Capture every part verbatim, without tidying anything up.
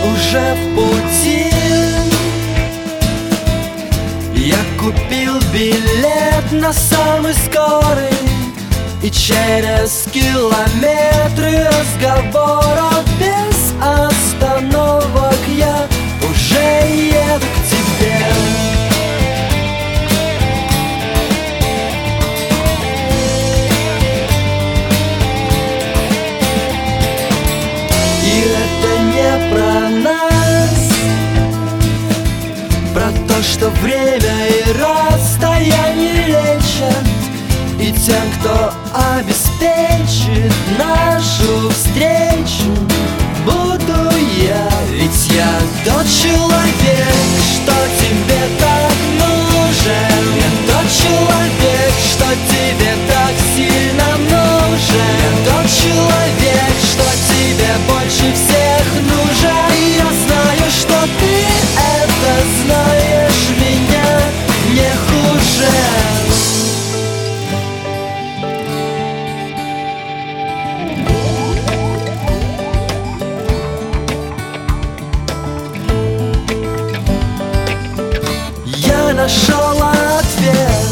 уже в пути. Я купил билет на самый скорый, и через километры разговоров без остановок я уже еду к тебе. И это не про нас, про то, что время и расстояние лечат, и тем, кто обеспечит нашу встречу, буду я. Ведь я тот человек, что тебе так нужен. Я тот человек, что тебе так сильно нужен. Я тот человек, что тебе больше всех нужен. И я знаю, что ты это знаешь меня не хуже. Я нашел ответ.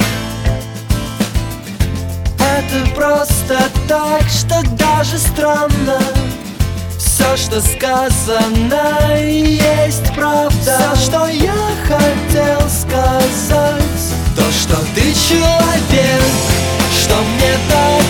Это просто так, что даже странно. Все, что сказано, есть правда. Все, что я хотел сказать, то, что ты человек, что мне дай.